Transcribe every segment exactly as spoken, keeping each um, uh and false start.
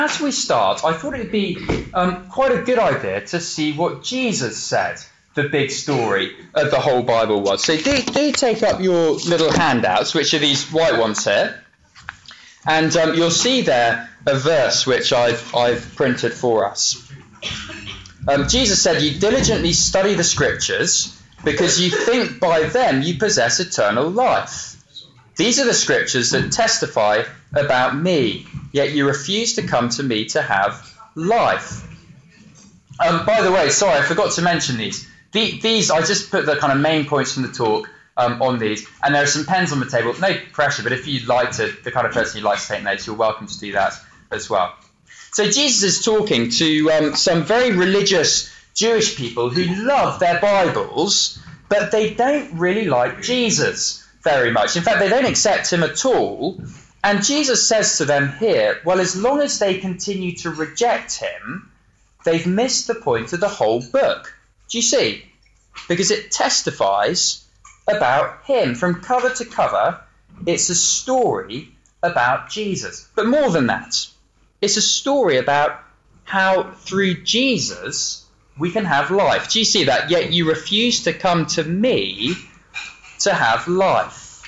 As we start, I thought it would be um, quite a good idea to see what Jesus said the big story of the whole Bible was. So do, do take up your little handouts, which are these white ones here, and um, you'll see there a verse which I've, I've printed for us. Um, Jesus said, "You diligently study the scriptures because you think by them you possess eternal life. These are the scriptures that testify about me, yet you refuse to come to me to have life." Um, by the way, sorry, I forgot to mention these. The, these, I just put the kind of main points from the talk um, on these, and there are some pens on the table. No pressure, but if you'd like to, the kind of person you'd like to take notes, you're welcome to do that as well. So Jesus is talking to um, some very religious Jewish people who love their Bibles, but they don't really like Jesus very much. In fact, they don't accept him at all. And Jesus says to them here, well, as long as they continue to reject him, they've missed the point of the whole book. Do you see? Because it testifies about him. From cover to cover, it's a story about Jesus. But more than that, it's a story about how through Jesus we can have life. Do you see that? Yet you refuse to come to me to have life.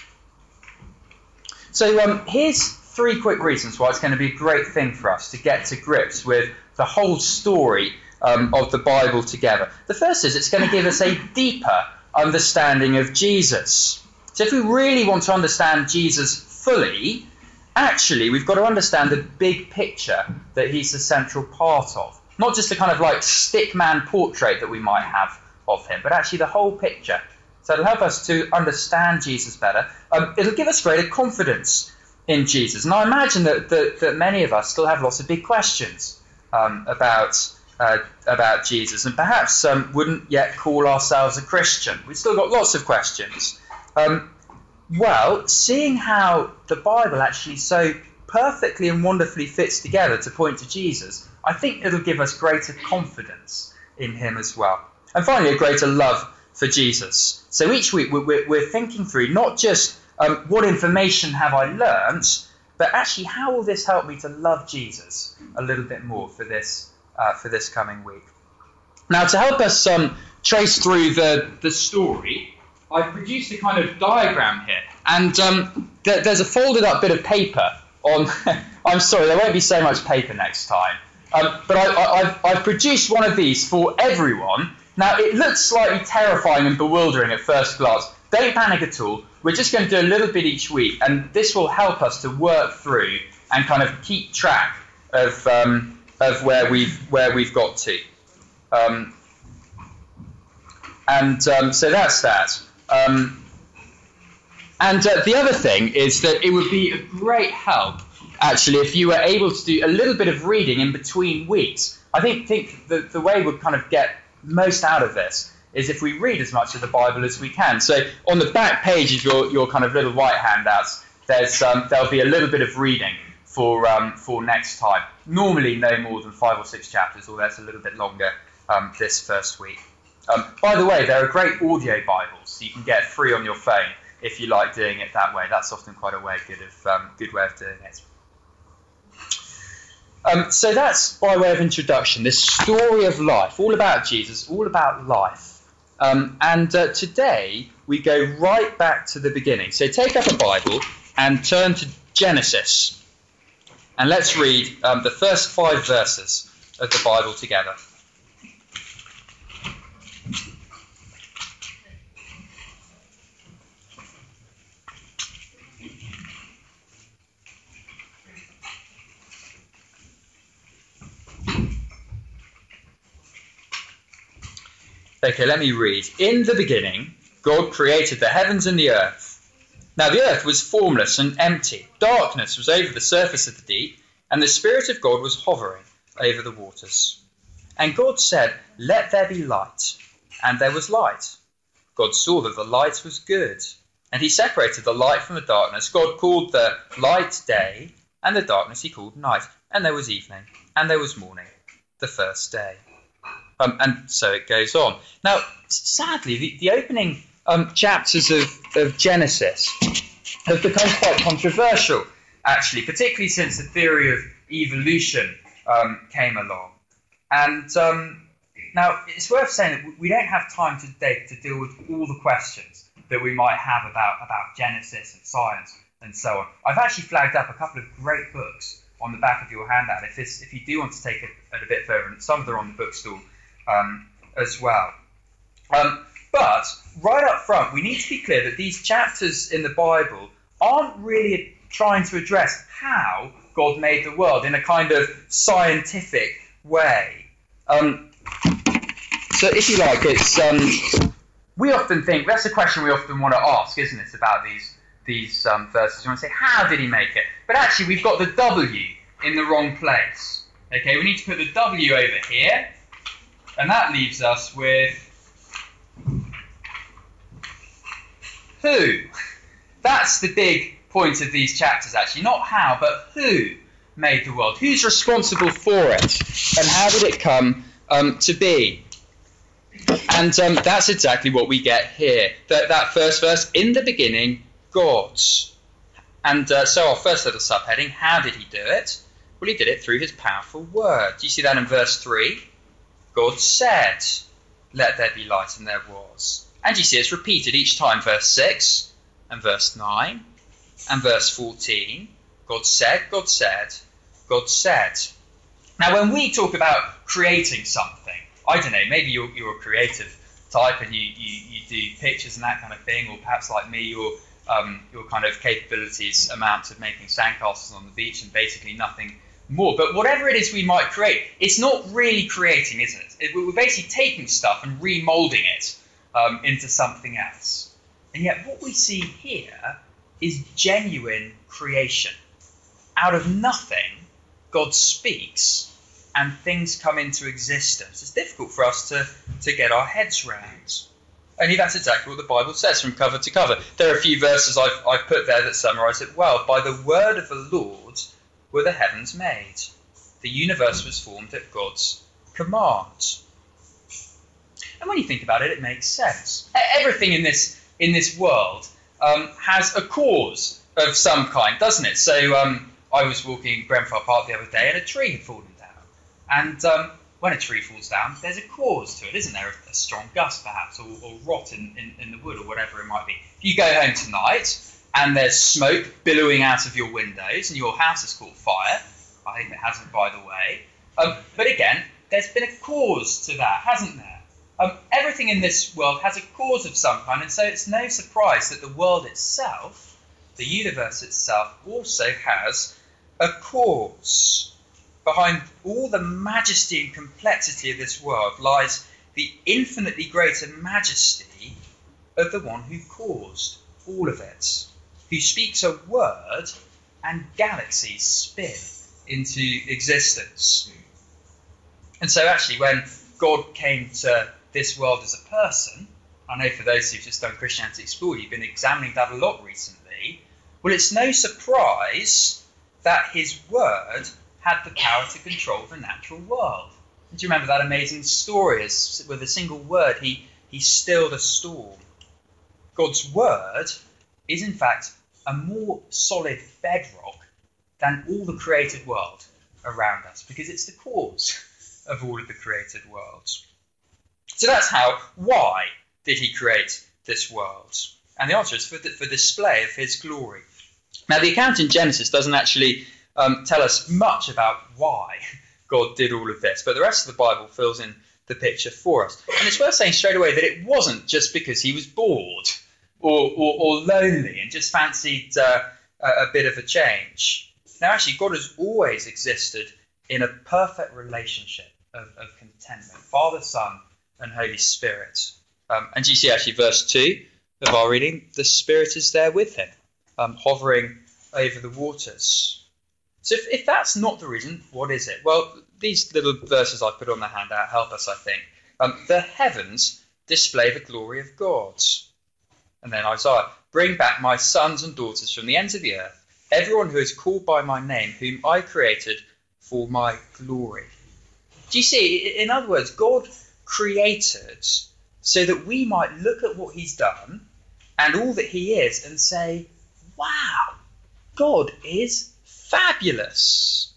So um, here's three quick reasons why it's going to be a great thing for us to get to grips with the whole story um, of the Bible together. The first is it's going to give us a deeper understanding of Jesus. So if we really want to understand Jesus fully, actually we've got to understand the big picture that he's the central part of. Not just the kind of like stickman portrait that we might have of him, but actually the whole picture. So it'll help us to understand Jesus better. Um, it'll give us greater confidence in Jesus. And I imagine that, that, that many of us still have lots of big questions um, about uh, about Jesus, and perhaps um, wouldn't yet call ourselves a Christian. We've still got lots of questions. Um, well, seeing how the Bible actually so perfectly and wonderfully fits together to point to Jesus, I think it'll give us greater confidence in him as well. And finally, a greater love for Jesus. So each week we're, we're thinking through not just um, what information have I learnt, but actually how will this help me to love Jesus a little bit more for this uh, for this coming week. Now, to help us um, trace through the, the story, I've produced a kind of diagram here. And um, th- there's a folded up bit of paper on... I'm sorry, there won't be so much paper next time. Um, but I, I, I've, I've produced one of these for everyone. Now, it looks slightly terrifying and bewildering at first glance. Don't panic at all. We're just going to do a little bit each week, and this will help us to work through and kind of keep track of um, of where we've where we've got to. Um, and um, so that's that. Um, and uh, the other thing is that it would be a great help, actually, if you were able to do a little bit of reading in between weeks. I think think the, the way we'd kind of get most out of this is if we read as much of the Bible as we can. So on the back page of your, your kind of little white handouts, there's um, there'll be a little bit of reading for um, for next time. Normally no more than five or six chapters, although it's a little bit longer um, this first week. Um, by the way, there are great audio Bibles, so you can get free on your phone if you like doing it that way. That's often quite a way good of um, good way of doing it. Um, so that's by way of introduction, this story of life, all about Jesus, all about life. Um, and uh, today we go right back to the beginning. So take up a Bible and turn to Genesis. And let's read um, the first five verses of the Bible together. Okay, let me read. In the beginning, God created the heavens and the earth. Now the earth was formless and empty. Darkness was over the surface of the deep, and the Spirit of God was hovering over the waters. And God said, "Let there be light." And there was light. God saw that the light was good, and he separated the light from the darkness. God called the light day, and the darkness he called night. And there was evening, and there was morning, the first day. Um, and so it goes on. Now, sadly, the, the opening um, chapters of, of Genesis have become quite controversial, actually, particularly since the theory of evolution um, came along. And um, now it's worth saying that we don't have time today to deal with all the questions that we might have about, about Genesis and science and so on. I've actually flagged up a couple of great books on the back of your handout if, this, if you do want to take it a bit further, and some of them are on the bookstall um, as well. Um, but right up front, we need to be clear that these chapters in the Bible aren't really trying to address how God made the world in a kind of scientific way. Um, so if you like, it's um, we often think, that's a question we often want to ask, isn't it, about these these um, verses. You want to say, how did he make it? But actually, we've got the W in the wrong place. Okay, we need to put the W over here, and that leaves us with who. That's the big point of these chapters, actually. Not how, but who made the world. Who's responsible for it, and how did it come um, to be? And um, that's exactly what we get here. That, that first verse, in the beginning, God. And uh, so our first little subheading, how did he do it? Well, he did it through his powerful word. Do you see that in verse three? God said, let there be light, and there was. And you see it's repeated each time, verse six, and verse nine, and verse fourteen. God said, God said, God said. Now, when we talk about creating something, I don't know, maybe you're, you're a creative type and you, you, you do pictures and that kind of thing, or perhaps like me, your um, your kind of capabilities amount to making sandcastles on the beach and basically nothing more. But whatever it is we might create, it's not really creating, is it? it we're basically taking stuff and remoulding it um, into something else. And yet what we see here is genuine creation. Out of nothing, God speaks and things come into existence. It's difficult for us to, to get our heads round. Only that's exactly what the Bible says from cover to cover. There are a few verses I've, I've put there that summarise it well. By the word of the Lord were the heavens made. The universe was formed at God's command. And when you think about it, it makes sense. Everything in this in this world um, has a cause of some kind, doesn't it? So um, I was walking Grenfell Park the other day and a tree had fallen down. And um, when a tree falls down, there's a cause to it, isn't there? A, a strong gust, perhaps, or, or rot in, in, in the wood, or whatever it might be. If you go home tonight and there's smoke billowing out of your windows and your house has caught fire, I think it hasn't, by the way. Um, but again, there's been a cause to that, hasn't there? Um, everything in this world has a cause of some kind, and so it's no surprise that the world itself, the universe itself, also has a cause. Behind all the majesty and complexity of this world lies the infinitely greater majesty of the one who caused all of it, who speaks a word and galaxies spin into existence. And so actually when God came to this world as a person, I know for those who've just done Christianity Explored, you've been examining that a lot recently, well, it's no surprise that his word had the power to control the natural world. And do you remember that amazing story? As with a single word, he, he stilled a storm. God's word is, in fact, a more solid bedrock than all the created world around us, because it's the cause of all of the created world. So that's how, why did he create this world? And the answer is for the, for display of his glory. Now, the account in Genesis doesn't actually um, tell us much about why God did all of this, but the rest of the Bible fills in the picture for us. And it's worth saying straight away that it wasn't just because he was bored or, or, or lonely and just fancied uh, a, a bit of a change. Now, actually, God has always existed in a perfect relationship of, of contentment, Father, Son, and Holy Spirit. Um, and you see actually verse two of our reading, the Spirit is there with him, um, hovering over the waters. So if, if that's not the reason, what is it? Well, these little verses I put on the handout help us, I think. Um, the heavens display the glory of God. And then Isaiah, bring back my sons and daughters from the ends of the earth, everyone who is called by my name, whom I created for my glory. Do you see, in other words, God created so that we might look at what he's done and all that he is and say, wow, God is fabulous.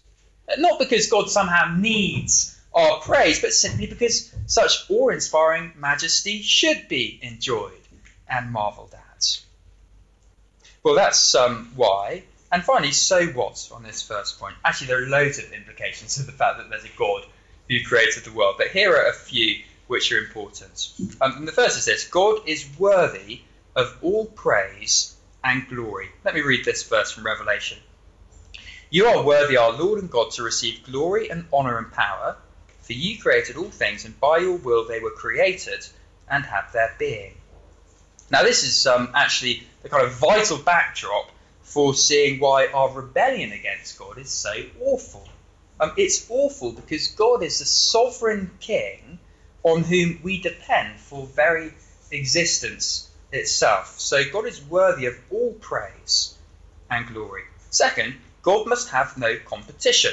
Not because God somehow needs our praise, but simply because such awe-inspiring majesty should be enjoyed and marvelled at. Well, that's um, why. And finally, so what on this first point? Actually, there are loads of implications of the fact that there's a God who created the world, but here are a few which are important. Um, and the first is this: God is worthy of all praise and glory. Let me read this verse from Revelation. You are worthy, our Lord and God, to receive glory and honour and power, for you created all things, and by your will they were created and have their being. Now, this is um, actually the kind of vital backdrop for seeing why our rebellion against God is so awful. Um, it's awful because God is the sovereign king on whom we depend for very existence itself. So God is worthy of all praise and glory. Second, God must have no competition.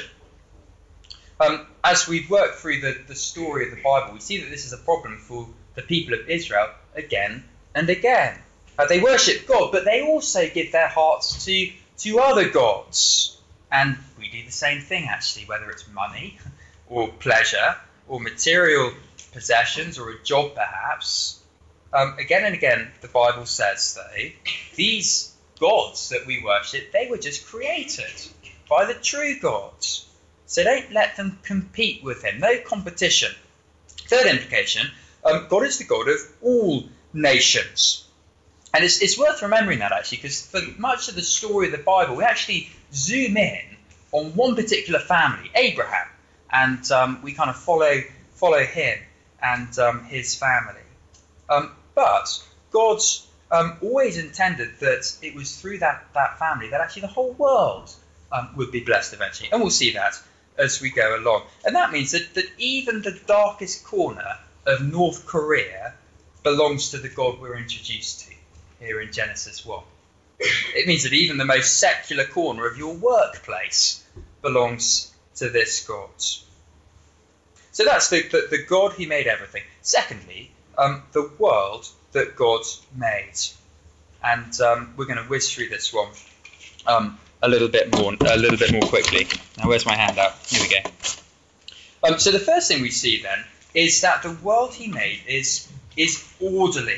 Um, as we work through the, the story of the Bible, we see that this is a problem for the people of Israel again and again. Uh, they worship God, but they also give their hearts to, to other gods. And we do the same thing, actually, whether it's money or pleasure or material possessions or a job, perhaps. Um, again and again, the Bible says, though, these gods that we worship, they were just created by the true God. So don't let them compete with him. No competition. Third implication, um, God is the God of all nations. And it's, it's worth remembering that, actually, because for much of the story of the Bible, we actually zoom in on one particular family, Abraham, and um, we kind of follow follow him and um, his family. Um, but God's um, always intended that it was through that, that family that actually the whole world um, would be blessed eventually. And we'll see that as we go along. And that means that, that even the darkest corner of North Korea belongs to the God we're introduced to here in Genesis one. It means that even the most secular corner of your workplace belongs to this God. So that's the, the, the God who made everything. Secondly, um, the world that God made. And um, we're going to whiz through this one um, a little bit more a little bit more quickly. Now, where's my handout? Here we go. Um, so the first thing we see then is that the world he made is is orderly.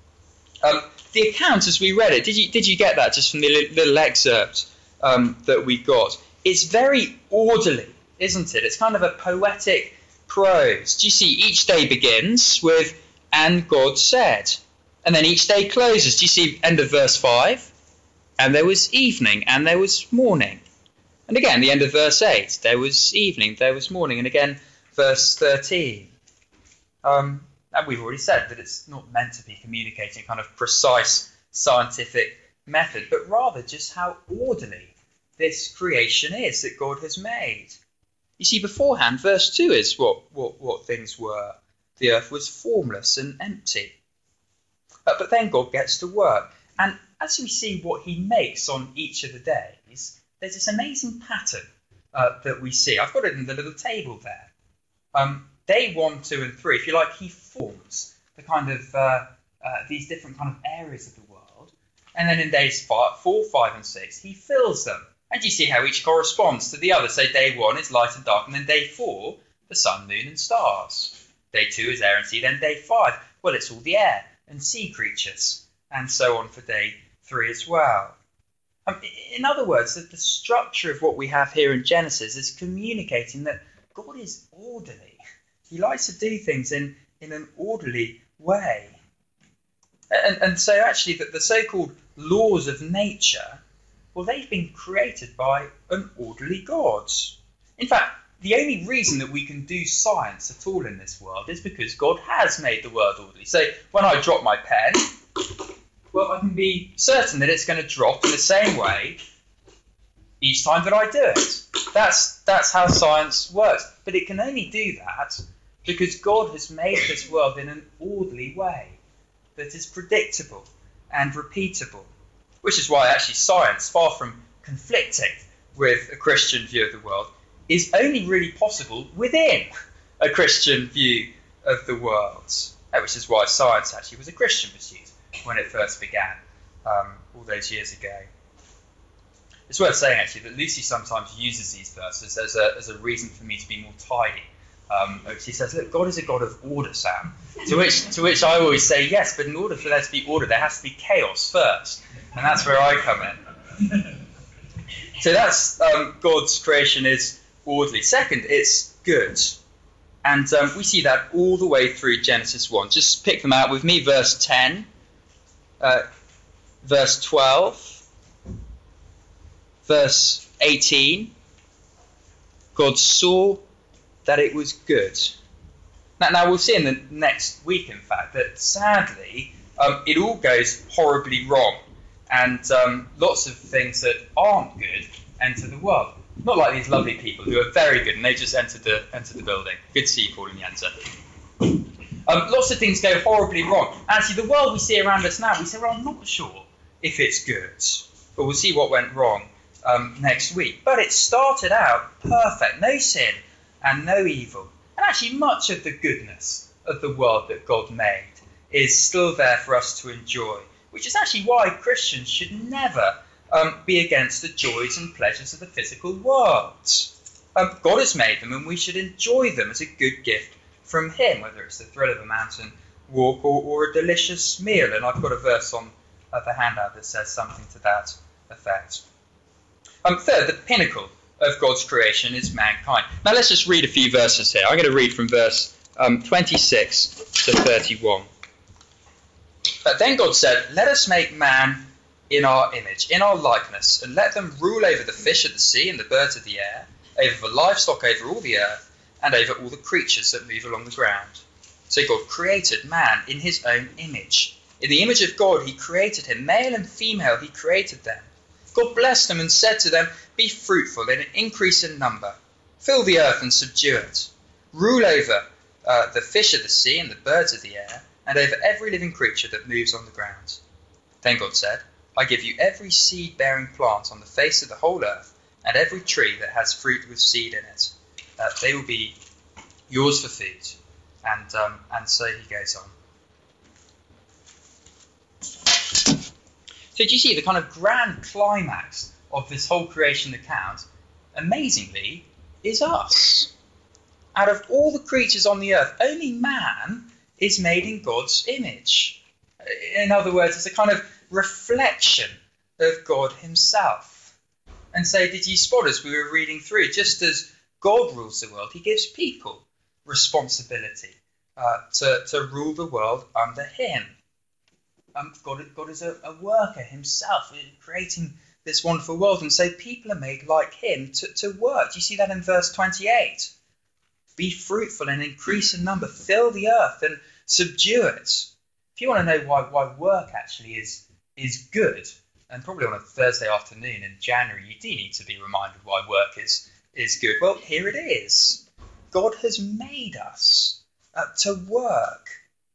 Um, the account as we read it, did you did you get that just from the li- little excerpt um, that we got? It's very orderly, isn't it? It's kind of a poetic prose. Do you see? Each day begins with "and God said," and then each day closes. Do you see? End of verse five. And there was evening, and there was morning. And again, the end of verse eight. There was evening, there was morning. And again, verse thirteen. Um, and we've already said that it's not meant to be communicating a kind of precise scientific method, but rather just how orderly this creation is that God has made. You see, beforehand, verse two is what, what, what things were. The earth was formless and empty. Uh, but then God gets to work. And as we see what he makes on each of the days, there's this amazing pattern uh, that we see. I've got it in the little table there. Um, day one, two, and three, if you like, he forms the kind of uh, uh, these different kind of areas of the world. And then in days five, four, five, and six, he fills them. And you see how each corresponds to the other. So day one is light and dark, and then day four, the sun, moon, and stars. Day two is air and sea. Then day five, well, it's all the air and sea creatures, and so on for day three as well. Um, in other words, the, the structure of what we have here in Genesis is communicating that God is orderly. He likes to do things in, in an orderly way. And, and so actually that the so-called laws of nature, well, they've been created by an orderly God. In fact, the only reason that we can do science at all in this world is because God has made the world orderly. So when I drop my pen, well, I can be certain that it's going to drop in the same way each time that I do it. That's that's how science works. But it can only do that because God has made this world in an orderly way that is predictable and repeatable. Which is why actually science, far from conflicting with a Christian view of the world, is only really possible within a Christian view of the world. Which is why science actually was a Christian pursuit when it first began, um, all those years ago. It's worth saying, actually, that Lucy sometimes uses these verses as a, as a reason for me to be more tidy. Um, she says, look, God is a God of order, Sam. To which, to which I always say, yes, but in order for there to be order, there has to be chaos first. And that's where I come in. So that's um, God's creation is orderly. Second, it's good. And um, we see that all the way through Genesis one. Just pick them out with me. Verse ten, uh, verse twelve, verse eighteen. God saw that it was good. Now, now we'll see in the next week, in fact, that sadly um, it all goes horribly wrong. And um, lots of things that aren't good enter the world. Not like these lovely people who are very good and they just entered the entered the building. Good to see you, Paul and Jens. Um, lots of things go horribly wrong. Actually, the world we see around us now, we say, well, I'm not sure if it's good. But we'll see what went wrong um, next week. But it started out perfect. No sin and no evil. And actually, much of the goodness of the world that God made is still there for us to enjoy. Which is actually why Christians should never um, be against the joys and pleasures of the physical world. Um, God has made them and we should enjoy them as a good gift from him, whether it's the thrill of a mountain walk or, or a delicious meal. And I've got a verse on uh, the handout that says something to that effect. Um, third, the pinnacle of God's creation is mankind. Now let's just read a few verses here. I'm going to read from verse um, twenty-six to thirty-one. But then God said, let us make man in our image, in our likeness, and let them rule over the fish of the sea and the birds of the air, over the livestock, over all the earth, and over all the creatures that move along the ground. So God created man in his own image. In the image of God he created him, male and female he created them. God blessed them and said to them, be fruitful and increase in number. Fill the earth and subdue it. Rule over uh, the fish of the sea and the birds of the air, and over every living creature that moves on the ground. Then God said, I give you every seed-bearing plant on the face of the whole earth, and every tree that has fruit with seed in it. Uh, they will be yours for food. And, um, and so he goes on. So do you see the kind of grand climax of this whole creation account, amazingly, is us. Out of all the creatures on the earth, only man is made in God's image. In other words, it's a kind of reflection of God himself. And so did you spot as we were reading through, just as God rules the world, he gives people responsibility uh, to, to rule the world under him. Um, God, God is a, a worker himself, creating this wonderful world. And so people are made like him to, to work. Do you see that in verse twenty-eight? Be fruitful and increase in number, fill the earth and subdue it. If you want to know why, why work actually is, is good, and probably on a Thursday afternoon in January, you do need to be reminded why work is, is good. Well, here it is. God has made us uh, to work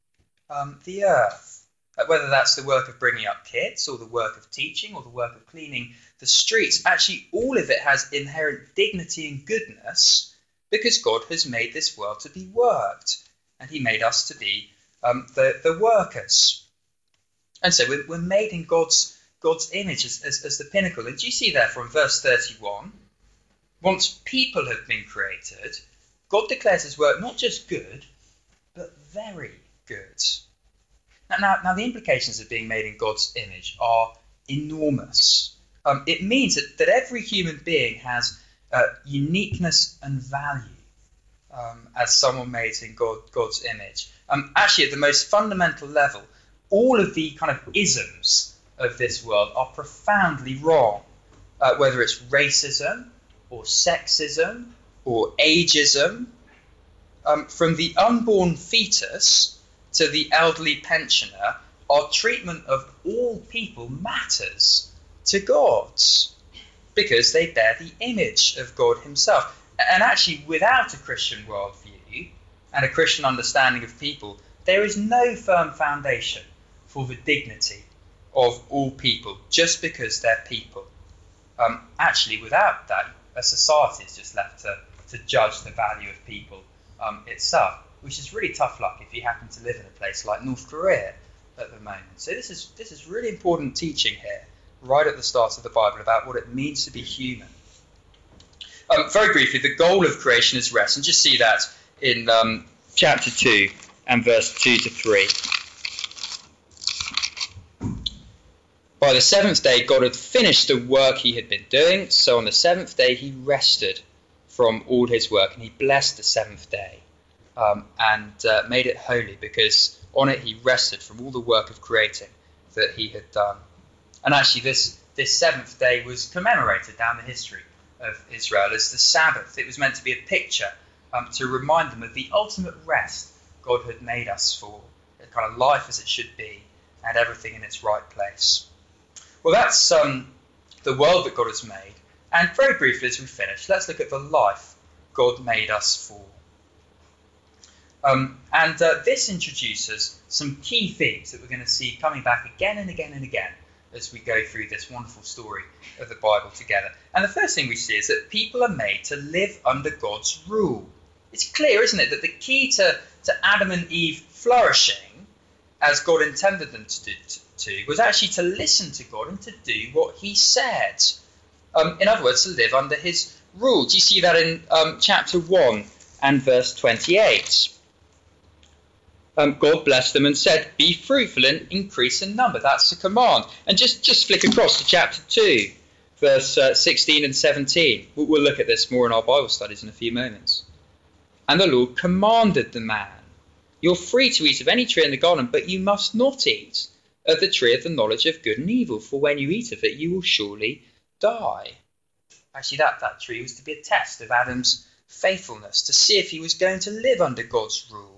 um, the earth, uh, whether that's the work of bringing up kids or the work of teaching or the work of cleaning the streets. Actually, all of it has inherent dignity and goodness because God has made this world to be worked, and he made us to be um, the, the workers. And so we're, we're made in God's God's image as, as, as the pinnacle. And do you see there from verse thirty-one? Once people have been created, God declares his work not just good, but very good. Now, now, now the implications of being made in God's image are enormous. Um, it means that, that every human being has uh, uniqueness and value um, as someone made in God, God's image. Um, actually, at the most fundamental level, all of the kind of isms of this world are profoundly wrong, uh, whether it's racism or sexism or ageism. Um, from the unborn fetus to the elderly pensioner, our treatment of all people matters to God because they bear the image of God himself. And actually, without a Christian worldview and a Christian understanding of people, there is no firm foundation for the dignity of all people just because they're people. Um, actually, without that, a society is just left to, to judge the value of people um, itself, which is really tough luck if you happen to live in a place like North Korea at the moment. So this is this is really important teaching here right at the start of the Bible about what it means to be human. Um, very briefly, the goal of creation is rest, and just see that in um, chapter two and verse two to three. By the seventh day, God had finished the work he had been doing, so on the seventh day he rested from all his work, and he blessed the seventh day um, and uh, made it holy, because on it he rested from all the work of creating that he had done. And actually this, this seventh day was commemorated down the history of Israel as the Sabbath. It was meant to be a picture um, to remind them of the ultimate rest God had made us for, a kind of life as it should be, and everything in its right place. Well, that's um, the world that God has made. And very briefly, as we finish, let's look at the life God made us for. Um, and uh, this introduces some key themes that we're going to see coming back again and again and again as we go through this wonderful story of the Bible together. And the first thing we see is that people are made to live under God's rule. It's clear, isn't it, that the key to, to Adam and Eve flourishing, as God intended them to do, to, was actually to listen to God and to do what he said. Um, in other words, to live under his rule. Do you see that in um, chapter one and verse twenty-eight? Um, God blessed them and said, be fruitful and increase in number. That's the command. And just, just flick across to chapter two, verse uh, sixteen and seventeen. We'll, we'll look at this more in our Bible studies in a few moments. And the Lord commanded the man, you're free to eat of any tree in the garden, but you must not eat of the tree of the knowledge of good and evil, for when you eat of it, you will surely die. Actually, that, that tree was to be a test of Adam's faithfulness, to see if he was going to live under God's rule.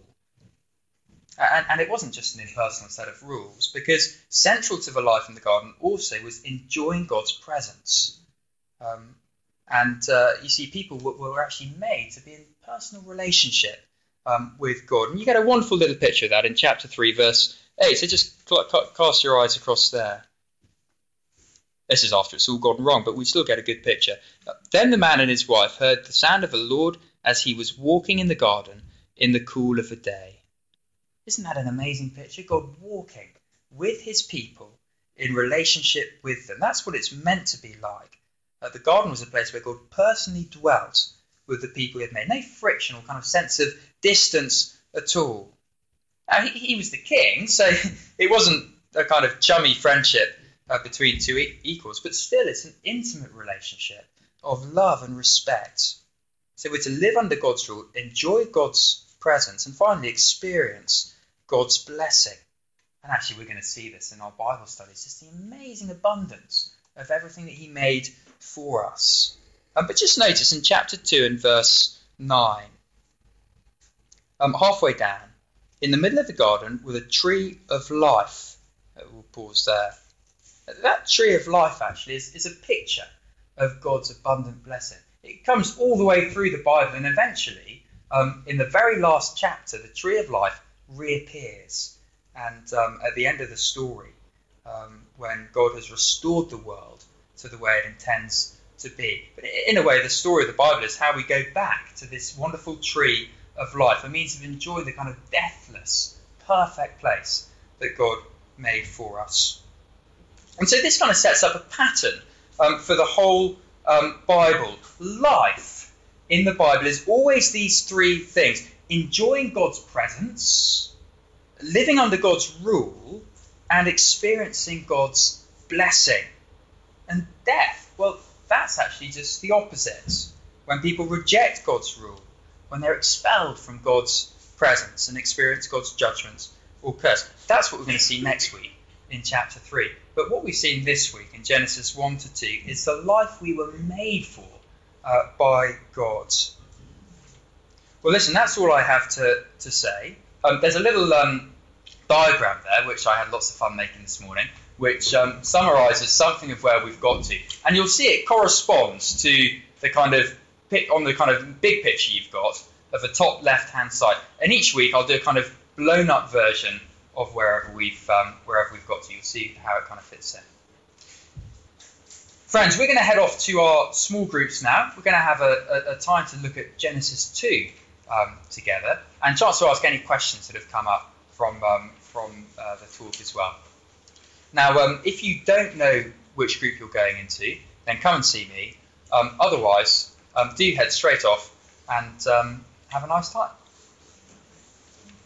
And, and it wasn't just an impersonal set of rules, because central to the life in the garden also was enjoying God's presence. Um, and uh, you see, people were, were actually made to be in personal relationship um, with God. And you get a wonderful little picture of that in chapter three, verse eight. So just cast your eyes across there. This is after it's all gone wrong, but we still get a good picture. Then the man and his wife heard the sound of the Lord as he was walking in the garden in the cool of the day. Isn't that an amazing picture? God walking with his people in relationship with them. That's what it's meant to be like. Uh, the garden was a place where God personally dwelt with the people he had made. No frictional kind of sense of distance at all. Now, he, he was the king, so it wasn't a kind of chummy friendship uh, between two e- equals, but still it's an intimate relationship of love and respect. So we're to live under God's rule, enjoy God's presence, and finally experience God's blessing. And actually we're going to see this in our Bible studies, just the amazing abundance of everything that he made for us. Um, but just notice in chapter two and verse nine, um, halfway down, in the middle of the garden with a tree of life. Uh, we'll pause there. That tree of life actually is, is a picture of God's abundant blessing. It comes all the way through the Bible, and eventually, um, in the very last chapter, the tree of life reappears. And um, at the end of the story, um, when God has restored the world to the way it intends to be. But in a way, the story of the Bible is how we go back to this wonderful tree of life, a means of enjoying the kind of deathless, perfect place that God made for us. And so this kind of sets up a pattern um, for the whole um, Bible. Life in the Bible is always these three things: enjoying God's presence, living under God's rule, and experiencing God's blessing. And death, well, that's actually just the opposite. When people reject God's rule, when they're expelled from God's presence and experience God's judgment or curse. That's what we're going to see next week in chapter three. But what we've seen this week in Genesis one to two is the life we were made for uh, by God. Well, listen, that's all I have to, to say. Um, there's a little um, diagram there, which I had lots of fun making this morning, which um, summarises something of where we've got to. And you'll see it corresponds to the kind of pic on the kind of big picture you've got of the top left-hand side. And each week I'll do a kind of blown-up version of wherever we've um, wherever we've got to. You'll see how it kind of fits in. Friends, we're going to head off to our small groups now. We're going to have a, a, a time to look at Genesis two um, together, and chance to ask any questions that have come up from um, from uh, the talk as well. Now, um, if you don't know which group you're going into, then come and see me. Um, otherwise, um, do head straight off and um, have a nice time.